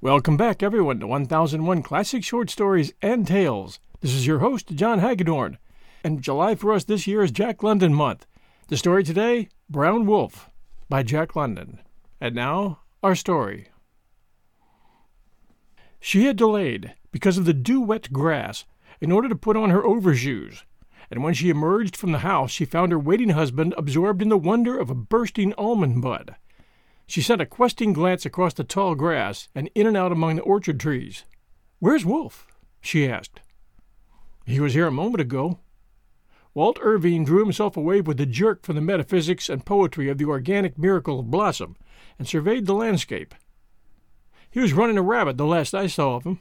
Welcome back, everyone, to 1001 Classic Short Stories and Tales. This is your host, John Hagedorn, and July for us this year is Jack London month. The story today, Brown Wolf, by Jack London. And now, our story. She had delayed, because of the dew-wet grass, in order to put on her overshoes, and when she emerged from the house she found her waiting husband absorbed in the wonder of a bursting almond bud. She sent a questing glance across the tall grass and in and out among the orchard trees. "Where's Wolf?" she asked. "He was here a moment ago." Walt Irving drew himself away with a jerk from the metaphysics and poetry of the organic miracle of blossom and surveyed the landscape. "He was running a rabbit the last I saw of him."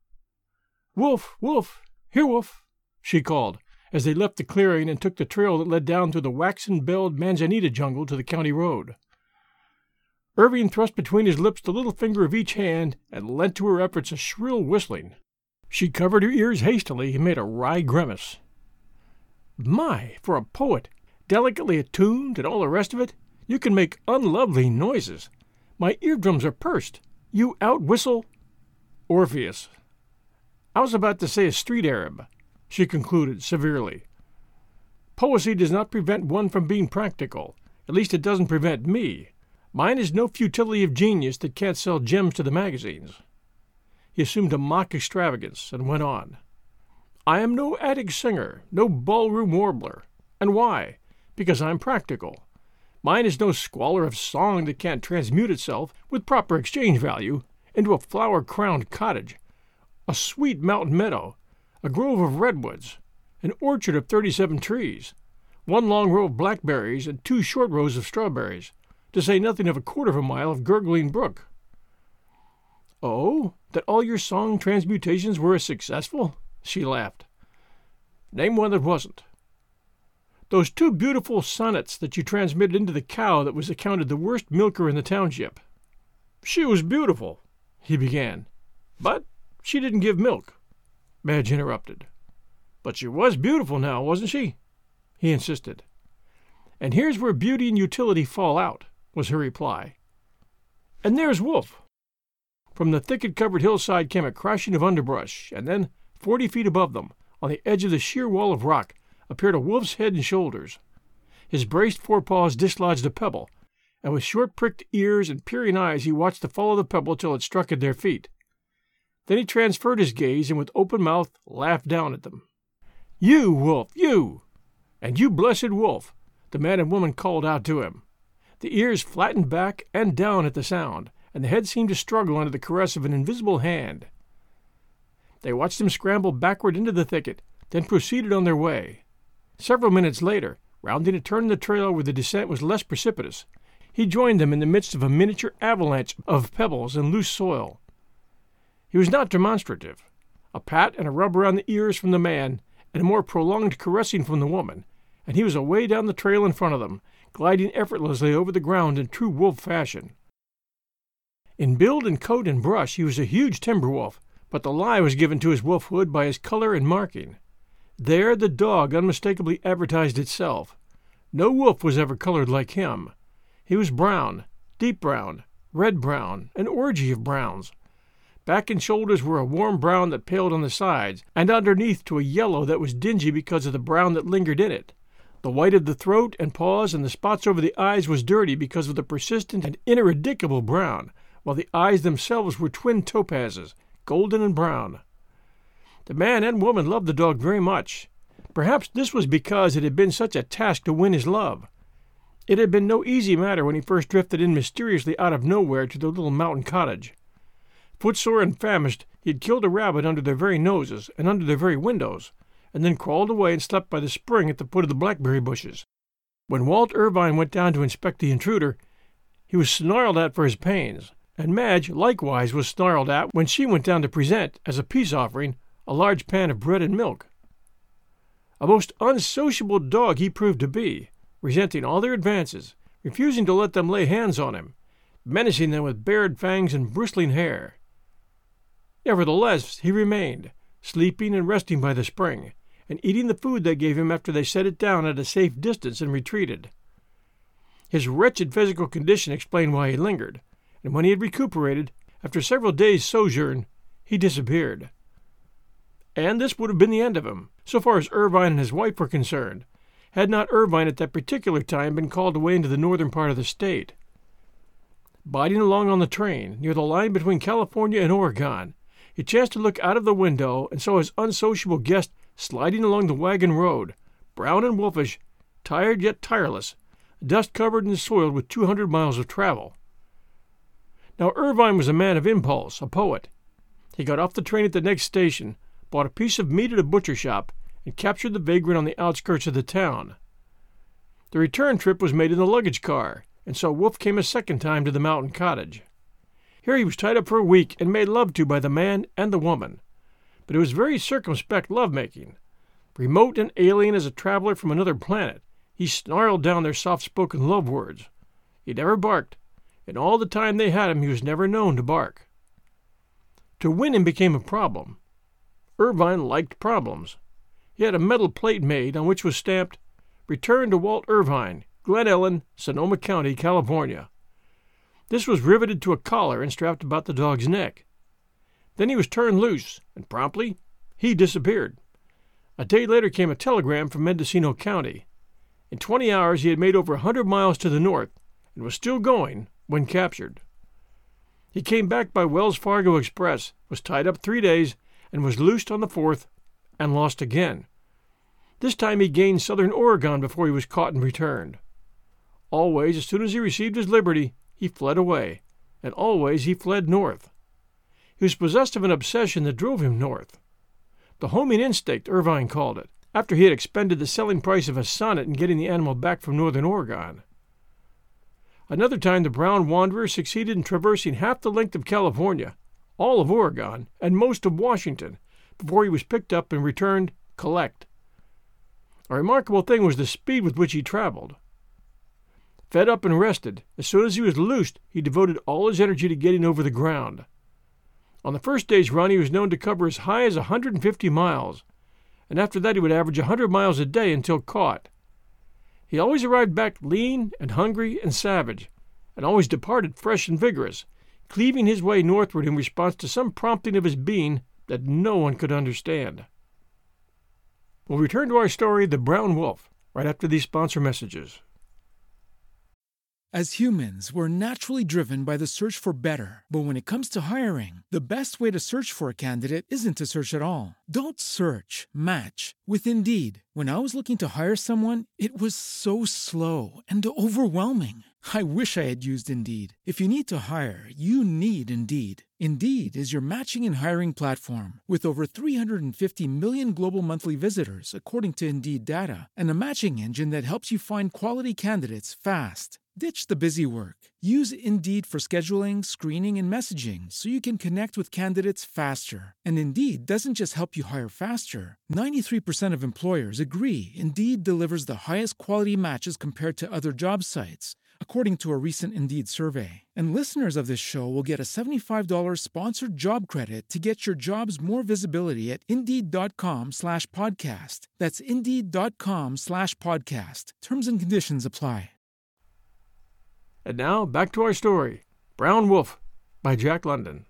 "Wolf, Wolf, here, Wolf," she called, as they left the clearing and took the trail that led down through the waxen-belled manzanita jungle to the county road. Irving thrust between his lips the little finger of each hand and lent to her efforts a shrill whistling. She covered her ears hastily and made a wry grimace. "My, for a poet, delicately attuned and all the rest of it, you can make unlovely noises. My eardrums are pursed. You out-whistle—" "Orpheus. I was about to say a street Arab," she concluded severely. "Poesy does not prevent one from being practical. At least it doesn't prevent me. Mine is no futility of genius that can't sell gems to the magazines." He assumed a mock extravagance and went on. "I am no attic singer, no ballroom warbler. And why? Because I'm practical. Mine is no squalor of song that can't transmute itself, with proper exchange value, into a flower-crowned cottage, a sweet mountain meadow, a grove of redwoods, an orchard of 37 trees, one long row of blackberries and 2 short rows of strawberries, to say nothing of a quarter of a mile of gurgling brook." "Oh, that all your song transmutations were as successful?" she laughed. "Name one that wasn't." "Those 2 beautiful sonnets that you transmitted into the cow that was accounted the worst milker in the township." "She was beautiful," he began. "But she didn't give milk," Madge interrupted. "But she was beautiful now, wasn't she?" he insisted. "And here's where beauty and utility fall out," was her reply. "And there's Wolf." From the thicket-covered hillside came a crashing of underbrush, and then, 40 feet above them, on the edge of the sheer wall of rock, appeared a wolf's head and shoulders. His braced forepaws dislodged a pebble, and with short-pricked ears and peering eyes he watched to follow the pebble till it struck at their feet. Then he transferred his gaze, and with open mouth laughed down at them. "You, Wolf, you! And you, blessed Wolf!" the man and woman called out to him. The ears flattened back and down at the sound, and the head seemed to struggle under the caress of an invisible hand. They watched him scramble backward into the thicket, then proceeded on their way. Several minutes later, rounding a turn in the trail where the descent was less precipitous, he joined them in the midst of a miniature avalanche of pebbles and loose soil. He was not demonstrative. A pat and a rub around the ears from the man, and a more prolonged caressing from the woman, and he was away down the trail in front of them, gliding effortlessly over the ground in true wolf fashion. In build and coat and brush he was a huge timber wolf, but the lie was given to his wolfhood by his color and marking. There the dog unmistakably advertised itself. No wolf was ever colored like him. He was brown, deep brown, red-brown, an orgy of browns. Back and shoulders were a warm brown that paled on the sides, and underneath to a yellow that was dingy because of the brown that lingered in it. The white of the throat and paws and the spots over the eyes was dirty because of the persistent and ineradicable brown, while the eyes themselves were twin topazes, golden and brown. The man and woman loved the dog very much. Perhaps this was because it had been such a task to win his love. It had been no easy matter when he first drifted in mysteriously out of nowhere to the little mountain cottage. Footsore and famished, he had killed a rabbit under their very noses and under their very windows, and then crawled away and slept by the spring at the foot of the blackberry bushes. When Walt Irvine went down to inspect the intruder, he was snarled at for his pains, and Madge likewise was snarled at when she went down to present, as a peace offering, a large pan of bread and milk. A most unsociable dog he proved to be, resenting all their advances, refusing to let them lay hands on him, menacing them with bared fangs and bristling hair. Nevertheless, he remained, sleeping and resting by the spring, and eating the food they gave him after they set it down at a safe distance and retreated. His wretched physical condition explained why he lingered, and when he had recuperated, After several days' sojourn, he disappeared. And this would have been the end of him, so far as Irvine and his wife were concerned, had not Irvine at that particular time been called away into the northern part of the state. Biding along on the train, near the line between California and Oregon, he chanced to look out of the window and saw his unsociable guest sliding along the wagon road, brown and wolfish, tired yet tireless, dust-covered and soiled with 200 miles of travel. Now Irvine was a man of impulse, a poet. He got off the train at the next station, bought a piece of meat at a butcher shop, and captured the vagrant on the outskirts of the town. The return trip was made in the luggage car, and so Wolf came a second time to the mountain cottage. Here he was tied up for a week and made love to by the man and the woman. But it was very circumspect love-making. Remote and alien as a traveler from another planet, he snarled down their soft-spoken love words. He never barked, and all the time they had him he was never known to bark. To win him became a problem. Irvine liked problems. He had a metal plate made on which was stamped, "Return to Walt Irvine, Glen Ellen, Sonoma County, California." This was riveted to a collar and strapped about the dog's neck. Then he was turned loose, and promptly he disappeared. A day later came a telegram from Mendocino County. In 20 hours he had made over 100 miles to the north and was still going when captured. He came back by Wells Fargo Express, was tied up 3 days, and was loosed on the 4th and lost again. This time he gained southern Oregon before he was caught and returned. Always, as soon as he received his liberty, he fled away, and always he fled north. He was possessed of an obsession that drove him north. The homing instinct, Irvine called it, after he had expended the selling price of a sonnet in getting the animal back from northern Oregon. Another time the brown wanderer succeeded in traversing half the length of California, all of Oregon, and most of Washington, before he was picked up and returned collect. A remarkable thing was the speed with which he traveled. Fed up and rested, as soon as he was loosed, he devoted all his energy to getting over the ground. On the first day's run he was known to cover as high as 150 miles, and after that he would average 100 miles a day until caught. He always arrived back lean and hungry and savage, and always departed fresh and vigorous, cleaving his way northward in response to some prompting of his being that no one could understand. We'll return to our story, The Brown Wolf, right after these sponsor messages. As humans, we're naturally driven by the search for better. But when it comes to hiring, the best way to search for a candidate isn't to search at all. Don't search, match with Indeed. When I was looking to hire someone, it was so slow and overwhelming. I wish I had used Indeed. If you need to hire, you need Indeed. Indeed is your matching and hiring platform with over 350 million global monthly visitors, according to Indeed data, and a matching engine that helps you find quality candidates fast. Ditch the busy work. Use Indeed for scheduling, screening, and messaging so you can connect with candidates faster. And Indeed doesn't just help you hire faster. 93% of employers agree Indeed delivers the highest quality matches compared to other job sites, according to a recent Indeed survey. And listeners of this show will get a $75 sponsored job credit to get your jobs more visibility at Indeed.com/podcast. That's Indeed.com/podcast. Terms and conditions apply. And now, back to our story, Brown Wolf, by Jack London.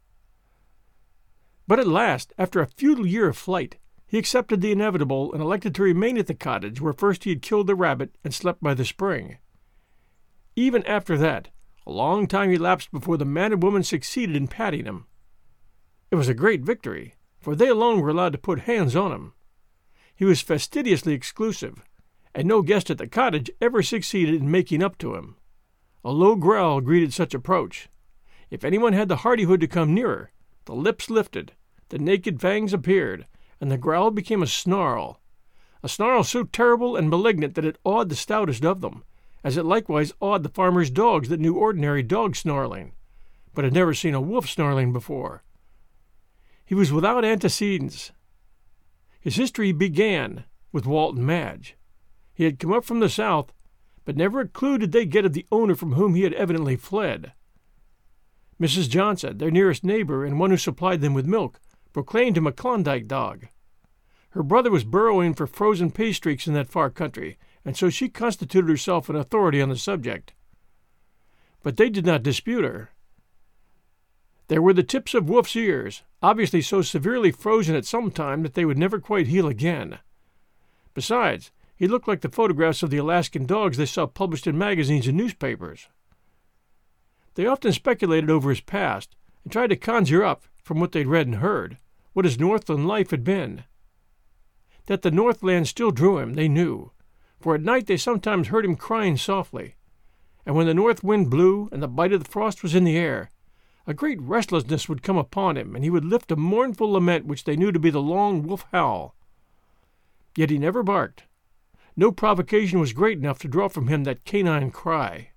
But at last, after a futile year of flight, he accepted the inevitable and elected to remain at the cottage where first he had killed the rabbit and slept by the spring. Even after that, a long time elapsed before the man and woman succeeded in patting him. It was a great victory, for they alone were allowed to put hands on him. He was fastidiously exclusive, and no guest at the cottage ever succeeded in making up to him. A low growl greeted such approach. If anyone had the hardihood to come nearer, the lips lifted, the naked fangs appeared, and the growl became a snarl so terrible and malignant that it awed the stoutest of them, as it likewise awed the farmers' dogs that knew ordinary dog snarling, but had never seen a wolf snarling before. He was without antecedents. His history began with Walt and Madge. He had come up from the south, but never a clue did they get of the owner from whom he had evidently fled. Mrs. Johnson, their nearest neighbor and one who supplied them with milk, proclaimed him a Klondike dog. Her brother was burrowing for frozen pay streaks in that far country, and so she constituted herself an authority on the subject. But they did not dispute her. There were the tips of Wolf's ears, obviously so severely frozen at some time that they would never quite heal again. Besides, he looked like the photographs of the Alaskan dogs they saw published in magazines and newspapers. They often speculated over his past and tried to conjure up, from what they'd read and heard, what his Northland life had been. That the Northland still drew him, they knew, for at night they sometimes heard him crying softly, and when the north wind blew and the bite of the frost was in the air, a great restlessness would come upon him, and he would lift a mournful lament which they knew to be the long wolf howl. Yet he never barked. No provocation was great enough to draw from him that canine cry.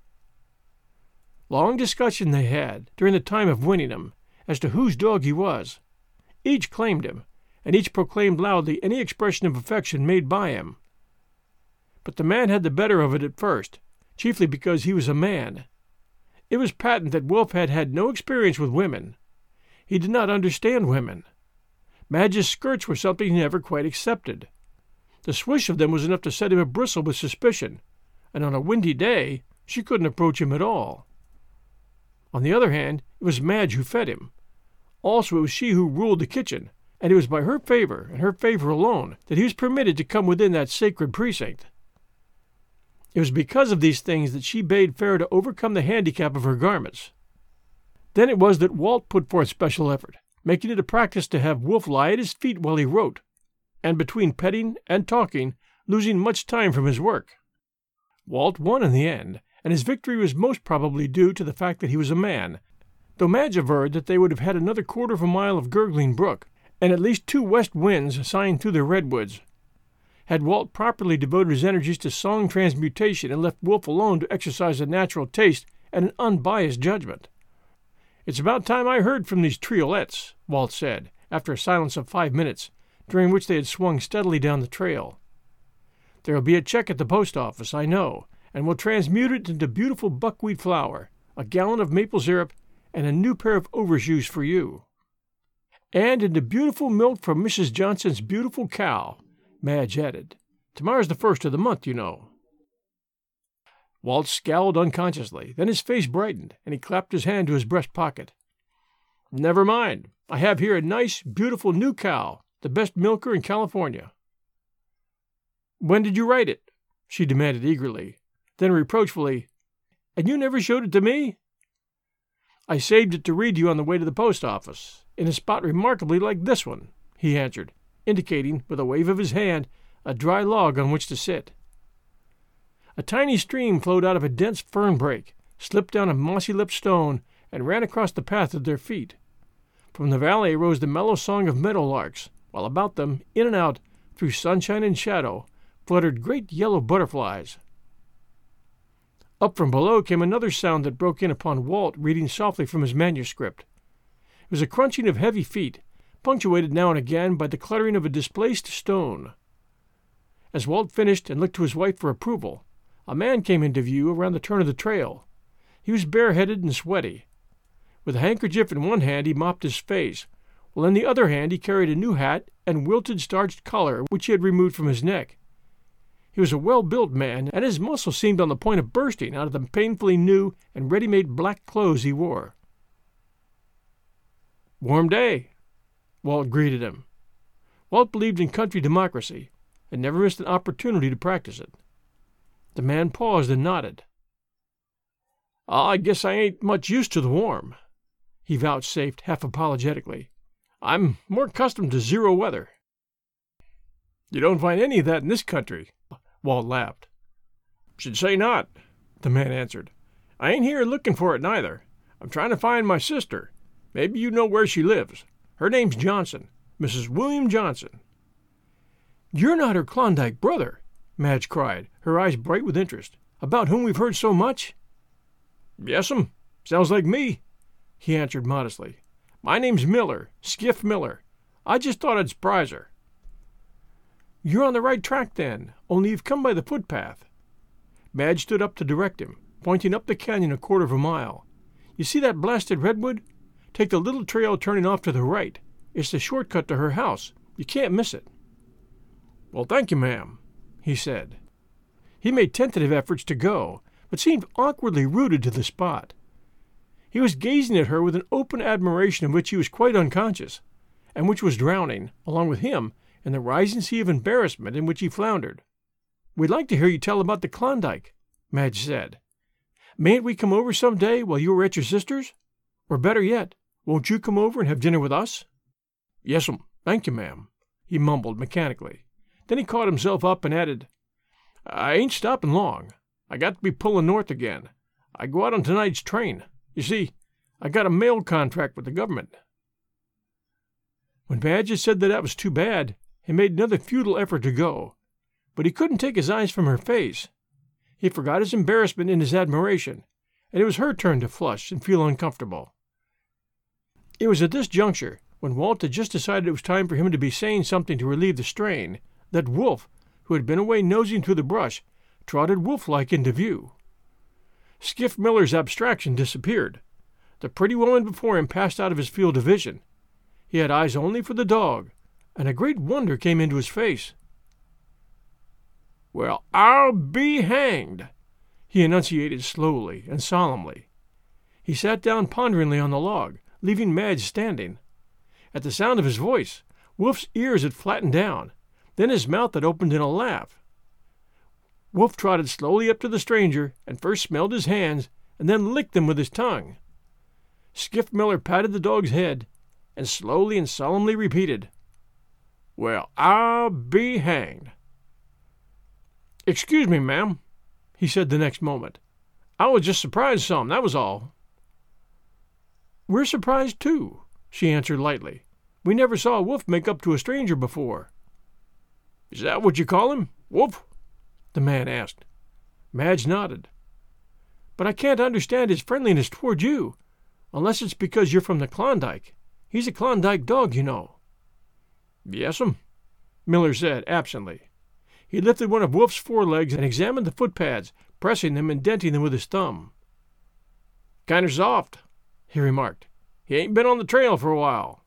Long discussion they had, during the time of winning him, as to whose dog he was. Each claimed him, and each proclaimed loudly any expression of affection made by him. But the man had the better of it at first, chiefly because he was a man. It was patent that Wolf had had no experience with women. He did not understand women. Madge's skirts were something he never quite accepted. The swish of them was enough to set him abristle with suspicion, and on a windy day she couldn't approach him at all. On the other hand, it was Madge who fed him. Also, it was she who ruled the kitchen, and it was by her favor, and her favor alone, that he was permitted to come within that sacred precinct. It was because of these things that she bade fair to overcome the handicap of her garments. Then it was that Walt put forth special effort, making it a practice to have Wolf lie at his feet while he wrote, and between petting and talking, losing much time from his work. Walt won in the end, and his victory was most probably due to the fact that he was a man, though Madge averred that they would have had another quarter of a mile of gurgling brook, and at least 2 west winds sighing through the redwoods. Had Walt properly devoted his energies to song transmutation and left Wolf alone to exercise a natural taste and an unbiased judgment. "It's about time I heard from these triolets," Walt said, after a silence of 5 minutes, during which they had swung steadily down the trail. "There'll be a check at the post office, I know, and we'll transmute it into beautiful buckwheat flour, a gallon of maple syrup, and a new pair of overshoes for you." "And into beautiful milk from Mrs. Johnson's beautiful cow," Madge added. "Tomorrow's the 1st of the month, you know." Walt scowled unconsciously. Then his face brightened, and he clapped his hand to his breast pocket. "Never mind. I have here a nice, beautiful new cow, the best milker in California." "When did you write it?" she demanded eagerly. Then reproachfully, "And you never showed it to me?" "I saved it to read to you on the way to the post office, in a spot remarkably like this one," he answered, indicating, with a wave of his hand, a dry log on which to sit. A tiny stream flowed out of a dense fern brake, slipped down a mossy-lipped stone, and ran across the path at their feet. From the valley rose the mellow song of meadowlarks, while about them, in and out, through sunshine and shadow, fluttered great yellow butterflies. Up from below came another sound that broke in upon Walt reading softly from his manuscript. It was a crunching of heavy feet, punctuated now and again by the cluttering of a displaced stone. As Walt finished and looked to his wife for approval, a man came into view around the turn of the trail. He was bareheaded and sweaty. With a handkerchief in one hand he mopped his face, while in the other hand he carried a new hat and wilted starched collar which he had removed from his neck. He was a well-built man, and his muscles seemed on the point of bursting out of the painfully new and ready-made black clothes he wore. "Warm day," Walt greeted him. Walt believed in country democracy, and never missed an opportunity to practice it. The man paused and nodded. "I guess I ain't much used to the warm," he vouchsafed half apologetically. "I'm more accustomed to zero weather." "You don't find any of that in this country," Walt laughed. "Should say not," the man answered. "I ain't here looking for it neither. I'm trying to find my sister. Maybe you know where she lives. Her name's Johnson, Mrs. William Johnson." "You're not her Klondike brother?" Madge cried, her eyes bright with interest, "about whom we've heard so much?" "Yes'm, sounds like me," he answered modestly. "My name's Miller, Skiff Miller. I just thought I'd surprise her." "You're on the right track, then, only you've come by the footpath." Madge stood up to direct him, pointing up the canyon a quarter of a mile. "You see that blasted redwood? Take the little trail turning off to the right. It's the shortcut to her house. You can't miss it." "Well, thank you, ma'am," he said. He made tentative efforts to go, but seemed awkwardly rooted to the spot. He was gazing at her with an open admiration of which he was quite unconscious, and which was drowning, along with him, in the rising sea of embarrassment in which he floundered. "We'd like to hear you tell about the Klondike," Madge said. "Mayn't we come over some day while you are at your sister's? Or better yet, won't you come over and have dinner with us?" "Yes'm, thank you, ma'am," he mumbled mechanically. Then he caught himself up and added, "I ain't stopping long. I got to be pulling north again. I go out on tonight's train. You see, I got a mail contract with the government." When Madge had said that was too bad, he made another futile effort to go, but he couldn't take his eyes from her face. He forgot his embarrassment in his admiration, and it was her turn to flush and feel uncomfortable. It was at this juncture, when Walt had just decided it was time for him to be saying something to relieve the strain, that Wolf, who had been away nosing through the brush, trotted wolf-like into view. Skiff Miller's abstraction disappeared. The pretty woman before him passed out of his field of vision. He had eyes only for the dog, and a great wonder came into his face. "Well, I'll be hanged," he enunciated slowly and solemnly. He sat down ponderingly on the log, leaving Madge standing. At the sound of his voice, Wolf's ears had flattened down, then his mouth had opened in a laugh. Wolf trotted slowly up to the stranger and first smelled his hands and then licked them with his tongue. Skiff Miller patted the dog's head and slowly and solemnly repeated, "Well, I'll be hanged." "Excuse me, ma'am," he said the next moment. "I was just surprised some, that was all." "We're surprised, too," she answered lightly. "We never saw a wolf make up to a stranger before." "Is that what you call him, Wolf?" the man asked. Madge nodded. "But I can't understand his friendliness toward you, unless it's because you're from the Klondike. He's a Klondike dog, you know." "Yes'm," Miller said absently. He lifted one of Wolf's forelegs and examined the footpads, pressing them and denting them with his thumb. "Kinder soft," he remarked. "He ain't been on the trail for a while."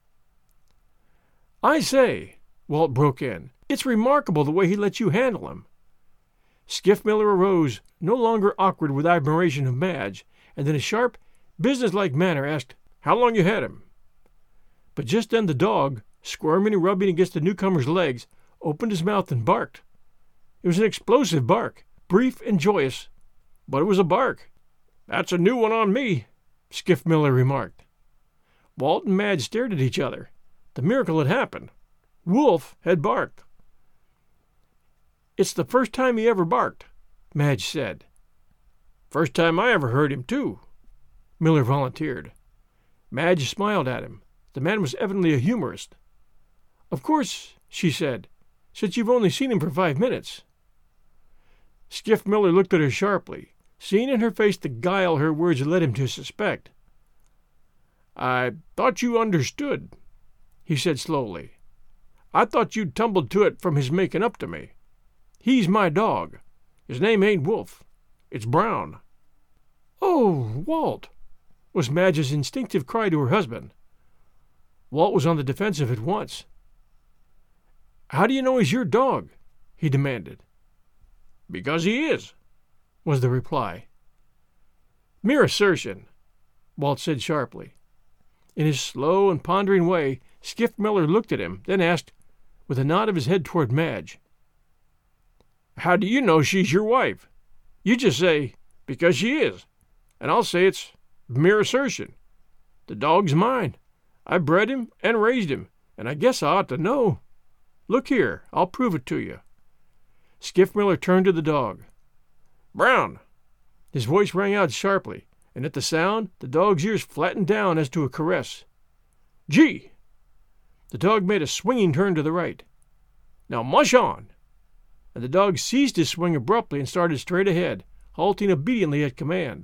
"I say," Walt broke in, "it's remarkable the way he lets you handle him." Skiff Miller arose, no longer awkward with admiration of Madge, and in a sharp, businesslike manner asked, "How long you had him?" But just then the dog, squirming and rubbing against the newcomer's legs, opened his mouth and barked. It was an explosive bark, brief and joyous, but it was a bark. "That's a new one on me," Skiff Miller remarked. Walt and Madge stared at each other. The miracle had happened. Wolf had barked. "It's the first time he ever barked," Madge said. "First time I ever heard him, too," Miller volunteered. Madge smiled at him. The man was evidently a humorist. "Of course," she said, "since you've only seen him for 5 minutes." Skiff Miller looked at her sharply, seeing in her face the guile her words had led him to suspect. "I thought you understood," he said slowly. "I thought you'd tumbled to it from his making up to me. He's my dog. His name ain't Wolf. It's Brown." "Oh, Walt!" was Madge's instinctive cry to her husband. Walt was on the defensive at once. "How do you know he's your dog?" he demanded. "Because he is," was the reply. "Mere assertion," Walt said sharply. In his slow and pondering way, Skiff Miller looked at him, then asked, with a nod of his head toward Madge, "How do you know she's your wife? You just say, 'Because she is,' and I'll say it's mere assertion. The dog's mine. I bred him and raised him, and I guess I ought to know. Look here, I'll prove it to you." Skiff Miller turned to the dog. "Brown!" His voice rang out sharply, and at the sound the dog's ears flattened down as to a caress. "Gee!" The dog made a swinging turn to the right. "Now mush on!" And the dog ceased his swing abruptly and started straight ahead, halting obediently at command.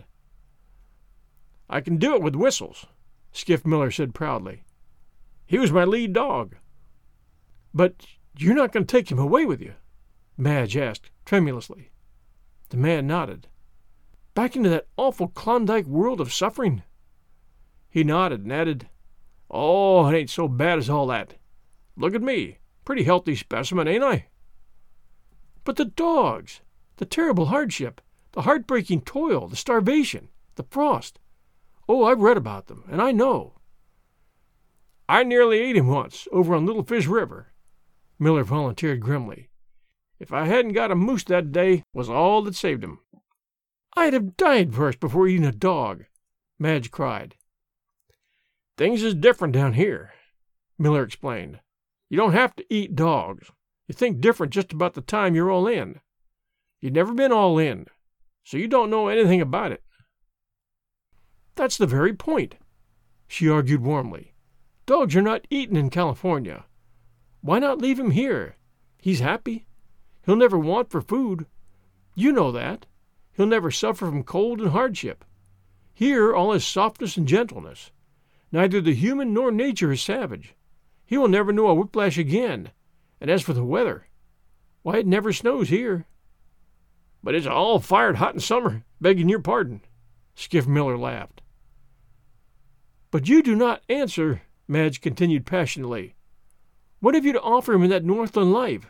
"I can do it with whistles," Skiff Miller said proudly. "He was my lead dog." "But you're not going to take him away with you?" Madge asked tremulously. The man nodded. "Back into that awful Klondike world of suffering?" He nodded and added, "Oh, it ain't so bad as all that. Look at me. Pretty healthy specimen, ain't I?" "But the dogs, the terrible hardship, the heartbreaking toil, the starvation, the frost. Oh, I've read about them, and I know. I nearly ate him once, over on Little Fish River, Miller volunteered grimly. If I hadn't got a moose that day, was all that saved him. I'd have died first before eating a dog, Madge cried. Things is different down here, Miller explained. You don't have to eat dogs. You think different just about the time you're all in. You've never been all in, so you don't know anything about it. That's the very point, she argued warmly. Dogs are not eaten in California. Why not leave him here? He's happy. He'll never want for food. You know that. He'll never suffer from cold and hardship. Here all is softness and gentleness. Neither the human nor nature is savage. He will never know a whiplash again. And as for the weather, why, it never snows here. But it's all fired hot in summer, begging your pardon, Skiff Miller laughed. But you do not answer, Madge continued passionately. What have you to offer him in that Northland life?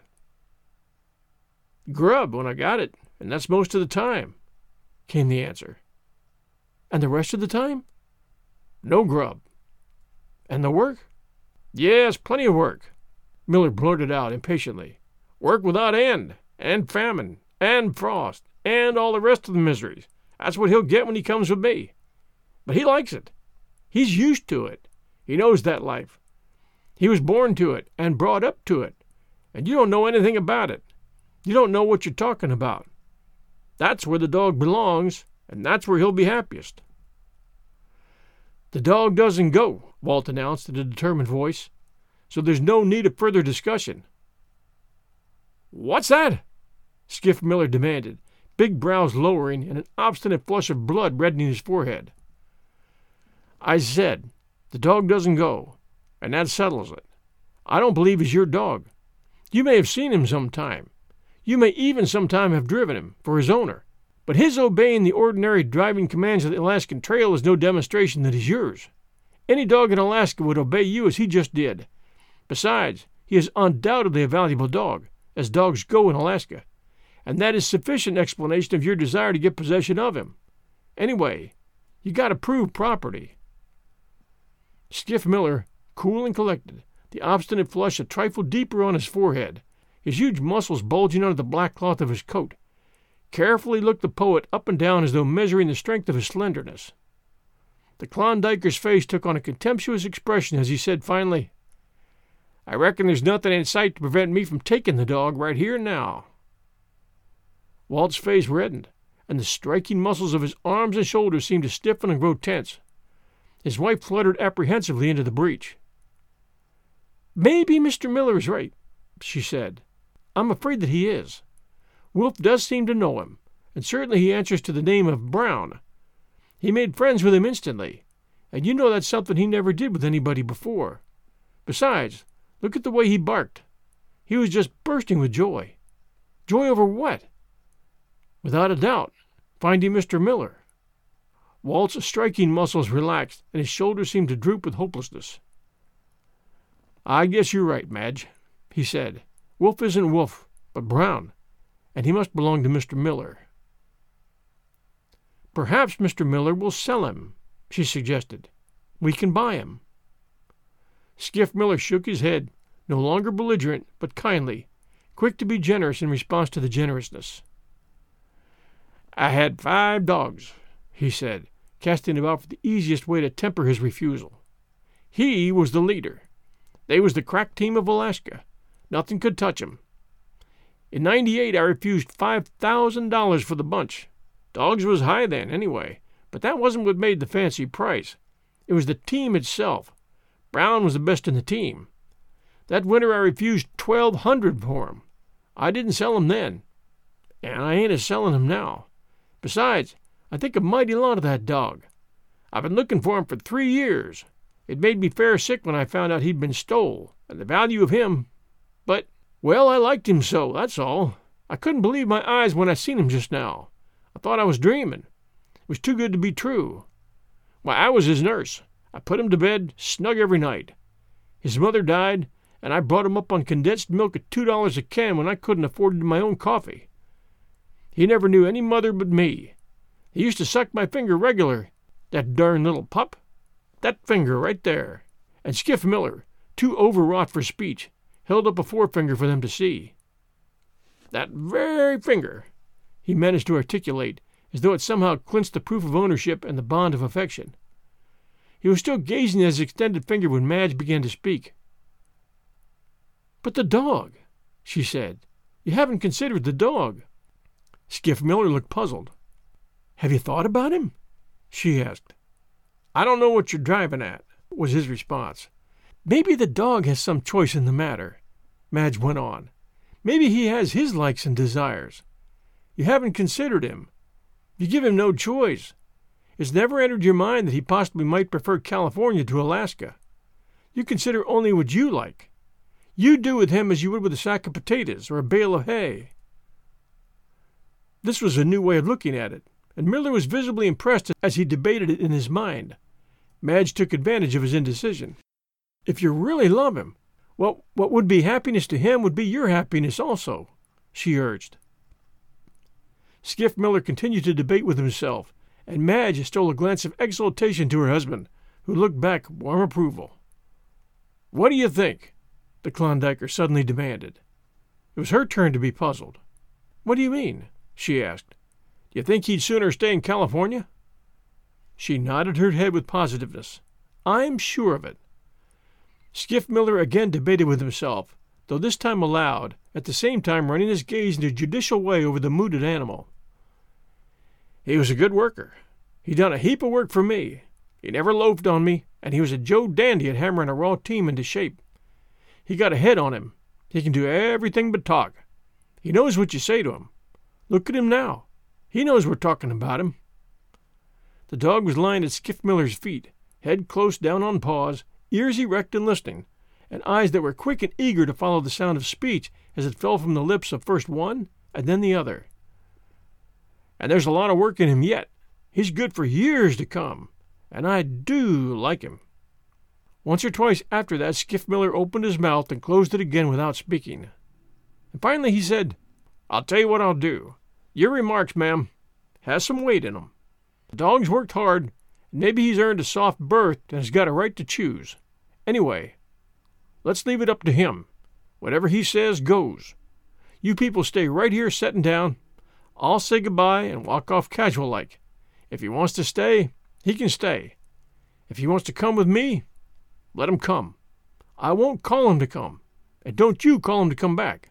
Grub when I got it, and that's most of the time, came the answer. And the rest of the time? No grub. And the work? Yes, plenty of work, Miller blurted out impatiently. Work without end, and famine, and frost, and all the rest of the miseries. That's what he'll get when he comes with me. But he likes it. He's used to it. He knows that life. He was born to it and brought up to it. And you don't know anything about it. You don't know what you're talking about. That's where the dog belongs, and that's where he'll be happiest. The dog doesn't go, Walt announced in a determined voice, so there's no need of further discussion. What's that? Skiff Miller demanded, big brows lowering and an obstinate flush of blood reddening his forehead. I said, the dog doesn't go, and that settles it. I don't believe he's your dog. You may have seen him sometime. You may even sometime have driven him for his owner. But his obeying the ordinary driving commands of the Alaskan Trail is no demonstration that he's yours. Any dog in Alaska would obey you as he just did. Besides, he is undoubtedly a valuable dog, as dogs go in Alaska, and that is sufficient explanation of your desire to get possession of him. Anyway, you got to prove property. Skiff Miller, cool and collected, the obstinate flush a trifle deeper on his forehead, his huge muscles bulging under the black cloth of his coat, carefully looked the poet up and down as though measuring the strength of his slenderness. The Klondiker's face took on a contemptuous expression as he said finally, I reckon there's nothing in sight to prevent me from taking the dog right here and now. Walt's face reddened, and the striking muscles of his arms and shoulders seemed to stiffen and grow tense. His wife fluttered apprehensively into the breach. Maybe Mr. Miller is right, she said. I'm afraid that he is. Wolf does seem to know him, and certainly he answers to the name of Brown. He made friends with him instantly, and you know that's something he never did with anybody before. Besides, look at the way he barked. He was just bursting with joy. Joy over what? Without a doubt, finding Mr. Miller. Walt's striking muscles relaxed, and his shoulders seemed to droop with hopelessness. I guess you're right, Madge, he said. Wolf isn't Wolf, but Brown, and he must belong to Mr. Miller. Perhaps Mr. Miller will sell him, she suggested. We can buy him. Skiff Miller shook his head, no longer belligerent, but kindly, quick to be generous in response to the generousness. I had 5 dogs, he said, casting about for the easiest way to temper his refusal. He was the leader. They was the crack team of Alaska. Nothing could touch 'em. In '98 I refused $5,000 for the bunch. Dogs was high then, anyway, but that wasn't what made the fancy price. It was the team itself. Brown was the best in the team. That winter I refused $1,200 for him. I didn't sell him then, and I ain't a-selling him now. Besides, I think a mighty lot of that dog. I've been looking for him for 3 years. It made me fair sick when I found out he'd been stole, and the value of him. But, well, I liked him so, that's all. I couldn't believe my eyes when I seen him just now. I thought I was dreaming. It was too good to be true. Why, I was his nurse. I put him to bed snug every night. His mother died, and I brought him up on condensed milk at $2 a can when I couldn't afford my own coffee. He never knew any mother but me. He used to suck my finger regular, That darn little pup? That finger right there." And Skiff Miller, too overwrought for speech, held up a forefinger for them to see. "That very finger," he managed to articulate, as though it somehow clinched the proof of ownership and the bond of affection. He was still gazing at his extended finger when Madge began to speak. "But the dog," she said. "You haven't considered the dog." Skiff Miller looked puzzled. "Have you thought about him?" she asked. "I don't know what you're driving at," was his response. "Maybe the dog has some choice in the matter," Madge went on. "Maybe he has his likes and desires. You haven't considered him. You give him no choice. It's never entered your mind that he possibly might prefer California to Alaska. You consider only what you like. You do with him as you would with a sack of potatoes or a bale of hay." This was a new way of looking at it, and Miller was visibly impressed as he debated it in his mind. Madge took advantage of his indecision. "If you really love him, what would be happiness to him would be your happiness also," she urged. Skiff Miller continued to debate with himself, and Madge stole a glance of exultation to her husband, who looked back warm approval. "What do you think?" the Klondiker suddenly demanded. It was her turn to be puzzled. "What do you mean?" she asked. "Do you think he'd sooner stay in California?" She nodded her head with positiveness. "I'm sure of it." Skiff Miller again debated with himself, though this time aloud, at the same time running his gaze in a judicial way over the mooted animal. "He was a good worker. He done a heap of work for me. He never loafed on me, and he was a Joe dandy at hammering a raw team into shape. He got a head on him. He can do everything but talk. He knows what you say to him. Look at him now. He knows we're talking about him." The dog was lying at Skiff Miller's feet, head close down on paws, ears erect and listening, and eyes that were quick and eager to follow the sound of speech as it fell from the lips of first one and then the other. "And there's a lot of work in him yet. He's good for years to come, and I do like him." Once or twice after that Skiff Miller opened his mouth and closed it again without speaking. And finally he said, "I'll tell you what I'll do. Your remarks, ma'am, has some weight in 'em. The dog's worked hard, and maybe he's earned a soft berth and has got a right to choose. Anyway, let's leave it up to him. Whatever he says goes. You people stay right here settin' down. I'll say goodbye and walk off casual-like. If he wants to stay, he can stay. If he wants to come with me, let him come. I won't call him to come, and don't you call him to come back."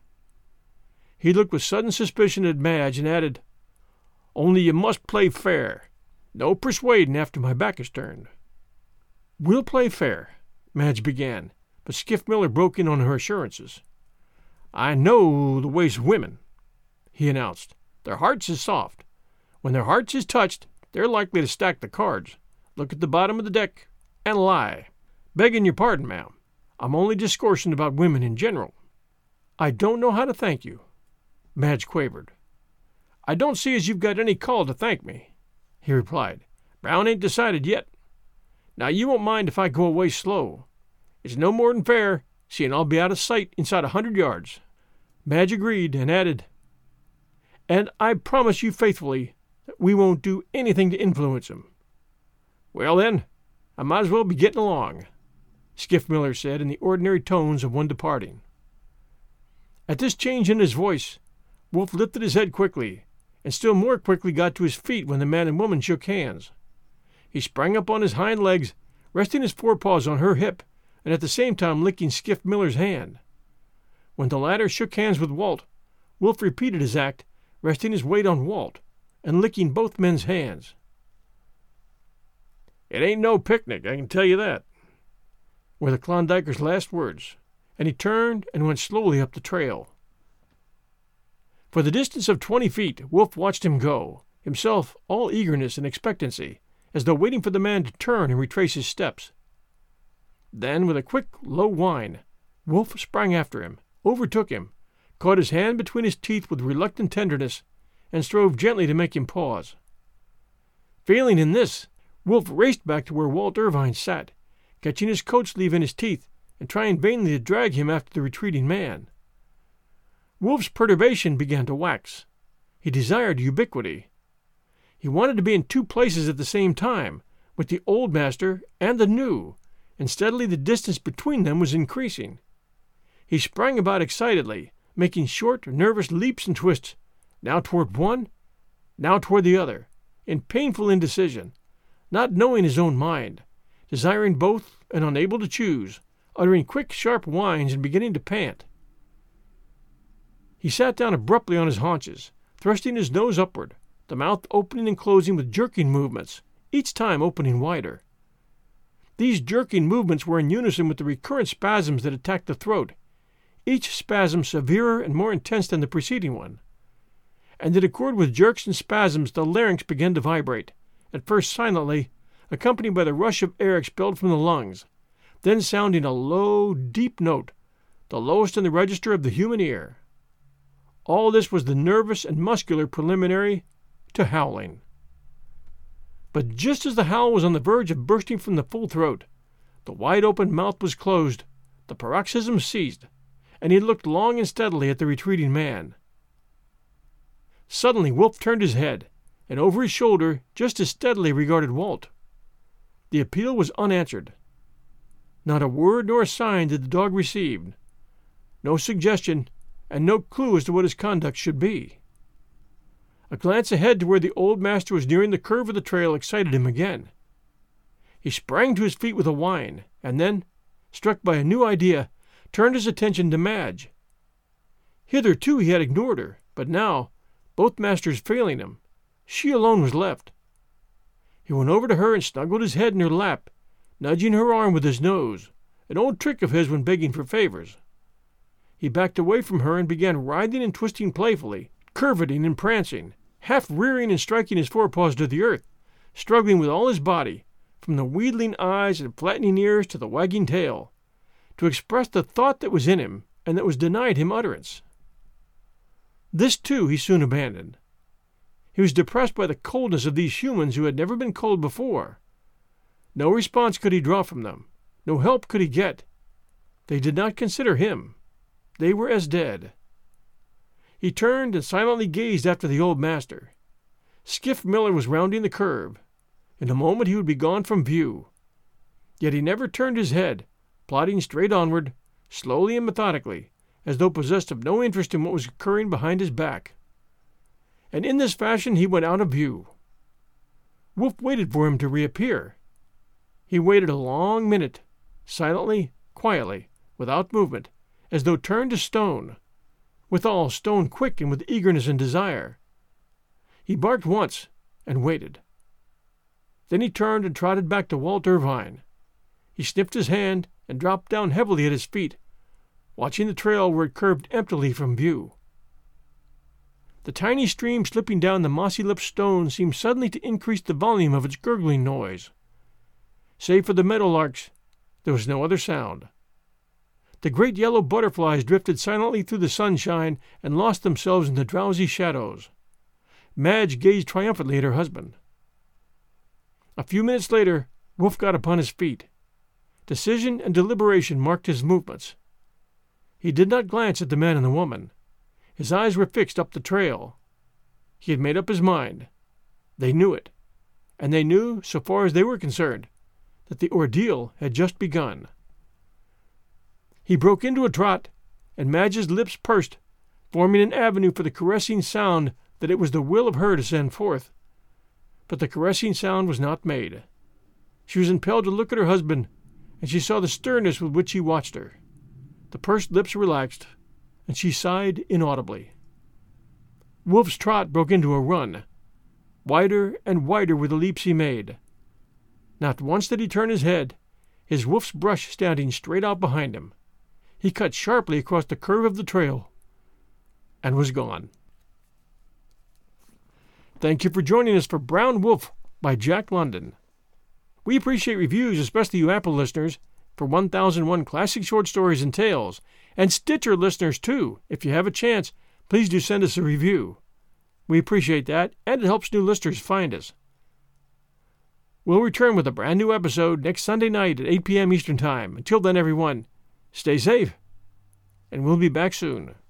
He looked with sudden suspicion at Madge and added, "Only you must play fair. No persuading after my back is turned." "We'll play fair," Madge began, but Skiff Miller broke in on her assurances. "I know the ways of women," he announced. "Their hearts is soft. When their hearts is touched, they're likely to stack the cards, look at the bottom of the deck, and lie. Begging your pardon, ma'am, I'm only discoursing about women in general." "I don't know how to thank you," Madge quavered. "I don't see as you've got any call to thank me," he replied. "Brown ain't decided yet. Now you won't mind if I go away slow. It's no more'n fair, seeing I'll be out of sight inside 100 yards. Madge agreed and added, "And I promise you faithfully that we won't do anything to influence him." "Well, then, I might as well be getting along," Skiff Miller said in the ordinary tones of one departing. At this change in his voice, Wolf lifted his head quickly, and still more quickly got to his feet when the man and woman shook hands. He sprang up on his hind legs, resting his forepaws on her hip, and at the same time licking Skiff Miller's hand. When the latter shook hands with Walt, Wolf repeated his act, resting his weight on Walt, and licking both men's hands. "It ain't no picnic, I can tell you that," were the Klondiker's last words, and he turned and went slowly up the trail. For the distance of 20 feet, Wolf watched him go, himself all eagerness and expectancy, as though waiting for the man to turn and retrace his steps. Then, with a quick, low whine, Wolf sprang after him, overtook him, caught his hand between his teeth with reluctant tenderness, and strove gently to make him pause. Failing in this, Wolf raced back to where Walt Irvine sat, catching his coat sleeve in his teeth and trying vainly to drag him after the retreating man. Wolf's perturbation began to wax. He desired ubiquity. He wanted to be in two places at the same time, with the old master and the new, and steadily the distance between them was increasing. He sprang about excitedly, making short, nervous leaps and twists, now toward one, now toward the other, in painful indecision, not knowing his own mind, desiring both and unable to choose, uttering quick, sharp whines and beginning to pant. He sat down abruptly on his haunches, thrusting his nose upward, the mouth opening and closing with jerking movements, each time opening wider. These jerking movements were in unison with the recurrent spasms that attacked the throat, each spasm severer and more intense than the preceding one. And in accord with jerks and spasms the larynx began to vibrate, at first silently, accompanied by the rush of air expelled from the lungs, then sounding a low, deep note, the lowest in the register of the human ear. All this was the nervous and muscular preliminary to howling. But just as the howl was on the verge of bursting from the full throat, the wide-open mouth was closed, the paroxysm ceased, and he looked long and steadily at the retreating man. Suddenly Wolf turned his head, and over his shoulder just as steadily regarded Walt. The appeal was unanswered. Not a word nor a sign did the dog receive, no suggestion, and no clue as to what his conduct should be. A glance ahead to where the old master was nearing the curve of the trail excited him again. He sprang to his feet with a whine, and then, struck by a new idea, turned his attention to Madge. Hitherto he had ignored her, but now, both masters failing him, she alone was left. He went over to her and snuggled his head in her lap, nudging her arm with his nose, an old trick of his when begging for favors. He backed away from her and began writhing and twisting playfully, curveting and prancing, half rearing and striking his forepaws to the earth, struggling with all his body, from the wheedling eyes and flattening ears to the wagging tail, to express the thought that was in him and that was denied him utterance. This, too, he soon abandoned. He was depressed by the coldness of these humans who had never been cold before. No response could he draw from them. No help could he get. They did not consider him. They were as dead. He turned and silently gazed after the old master. Skiff Miller was rounding the curve. In a moment he would be gone from view. Yet he never turned his head, plodding straight onward, slowly and methodically, as though possessed of no interest in what was occurring behind his back. And in this fashion he went out of view. Wolf waited for him to reappear. He waited a long minute, silently, quietly, without movement, as though turned to stone, withal stone quick and with eagerness and desire. He barked once and waited. Then he turned and trotted back to Walt Irvine. He sniffed his hand and dropped down heavily at his feet, watching the trail where it curved emptily from view. The tiny stream slipping down the mossy-lipped stone seemed suddenly to increase the volume of its gurgling noise. Save for the meadowlarks, there was no other sound. The great yellow butterflies drifted silently through the sunshine and lost themselves in the drowsy shadows. Madge gazed triumphantly at her husband. A few minutes later, Wolf got upon his feet. Decision and deliberation marked his movements. He did not glance at the man and the woman. His eyes were fixed up the trail. He had made up his mind. They knew it, and they knew, so far as they were concerned, that the ordeal had just begun. He broke into a trot, and Madge's lips pursed, forming an avenue for the caressing sound that it was the will of her to send forth. But the caressing sound was not made. She was impelled to look at her husband, and she saw the sternness with which he watched her. The pursed lips relaxed, and she sighed inaudibly. Wolf's trot broke into a run. Wider and wider were the leaps he made. Not once did he turn his head, his wolf's brush standing straight out behind him. He cut sharply across the curve of the trail and was gone. Thank you for joining us for Brown Wolf by Jack London. We appreciate reviews, especially you Apple listeners, for 1001 Classic Short Stories and Tales, and Stitcher listeners too. If you have a chance, please do send us a review. We appreciate that, and it helps new listeners find us. We'll return with a brand new episode next Sunday night at 8 p.m. Eastern Time. Until then, everyone, stay safe, and we'll be back soon.